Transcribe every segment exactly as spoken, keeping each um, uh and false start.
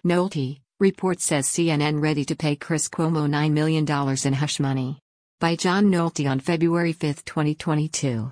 Nolte, report says C N N ready to pay Chris Cuomo nine million dollars in hush money. By John Nolte on February fifth, twenty twenty-two.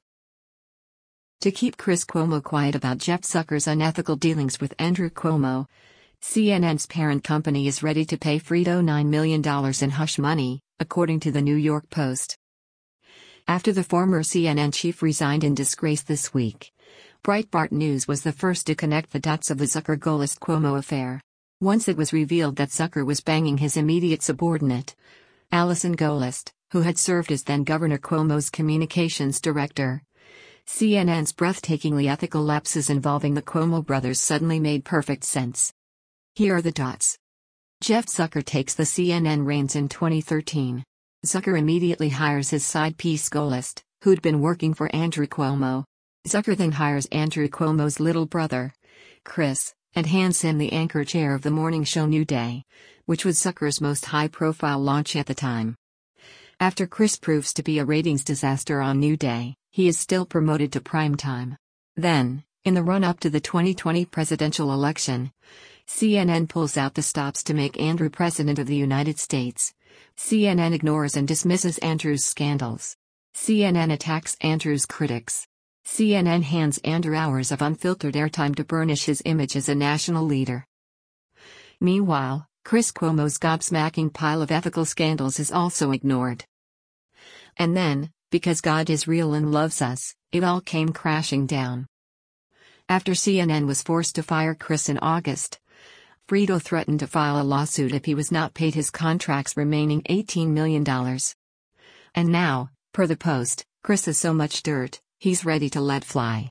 To keep Chris Cuomo quiet about Jeff Zucker's unethical dealings with Andrew Cuomo, C N N's parent company is ready to pay Fredo nine million dollars in hush money, according to the New York Post. After the former C N N chief resigned in disgrace this week, Breitbart News was the first to connect the dots of the Zucker-Gollust-Cuomo affair. Once it was revealed that Zucker was banging his immediate subordinate, Allison Gollust, who had served as then-Governor Cuomo's communications director. C N N's breathtakingly ethical lapses involving the Cuomo brothers suddenly made perfect sense. Here are the dots. Jeff Zucker takes the C N N reins in twenty thirteen. Zucker immediately hires his side piece Gollust, who'd been working for Andrew Cuomo. Zucker then hires Andrew Cuomo's little brother, Chris, and hands him the anchor chair of the morning show New Day, which was Zucker's most high-profile launch at the time. After Chris proves to be a ratings disaster on New Day, he is still promoted to primetime. Then, in the run-up to the twenty twenty presidential election, C N N pulls out the stops to make Andrew President of the United States. C N N ignores and dismisses Andrew's scandals. C N N attacks Andrew's critics. C N N hands Andrew hours of unfiltered airtime to burnish his image as a national leader. Meanwhile, Chris Cuomo's gobsmacking pile of ethical scandals is also ignored. And then, because God is real and loves us, it all came crashing down. After C N N was forced to fire Chris in August, Fredo threatened to file a lawsuit if he was not paid his contract's remaining eighteen million dollars. And now, per the Post, Chris has so much dirt, he's ready to let fly.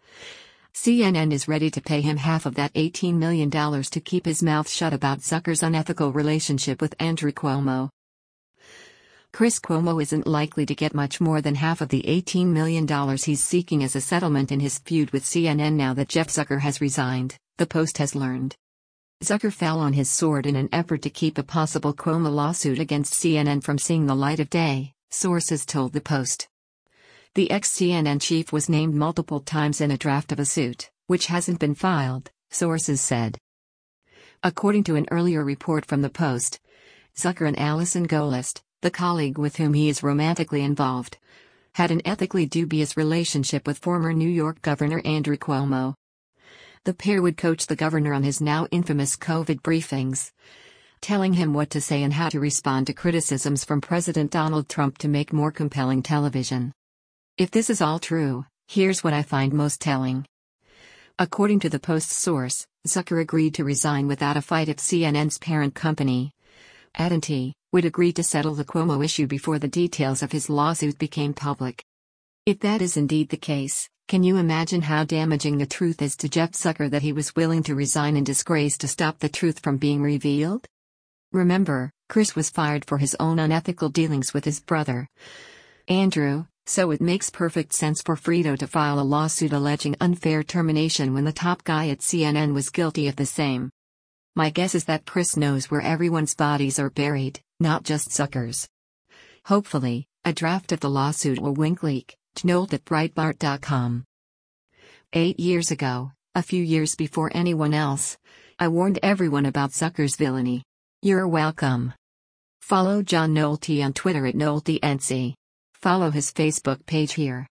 C N N is ready to pay him half of that eighteen million dollars to keep his mouth shut about Zucker's unethical relationship with Andrew Cuomo. Chris Cuomo isn't likely to get much more than half of the eighteen million dollars he's seeking as a settlement in his feud with C N N now that Jeff Zucker has resigned, the Post has learned. Zucker fell on his sword in an effort to keep a possible Cuomo lawsuit against C N N from seeing the light of day, sources told the Post. The ex-C N N chief was named multiple times in a draft of a suit, which hasn't been filed, sources said. According to an earlier report from the Post, Zucker and Allison Gollust, the colleague with whom he is romantically involved, had an ethically dubious relationship with former New York Governor Andrew Cuomo. The pair would coach the governor on his now infamous COVID briefings, telling him what to say and how to respond to criticisms from President Donald Trump to make more compelling television. If this is all true, here's what I find most telling. According to the Post's source, Zucker agreed to resign without a fight if C N N's parent company, A T and T, would agree to settle the Cuomo issue before the details of his lawsuit became public. If that is indeed the case, can you imagine how damaging the truth is to Jeff Zucker that he was willing to resign in disgrace to stop the truth from being revealed? Remember, Chris was fired for his own unethical dealings with his brother, Andrew, so it makes perfect sense for Fredo to file a lawsuit alleging unfair termination when the top guy at C N N was guilty of the same. My guess is that Chris knows where everyone's bodies are buried, not just Zucker's. Hopefully, a draft of the lawsuit will wink leak, Nolte at Breitbart dot com. Eight years ago, a few years before anyone else, I warned everyone about Zucker's villainy. You're welcome. Follow John Nolte on Twitter at NolteNC. Follow his Facebook page here.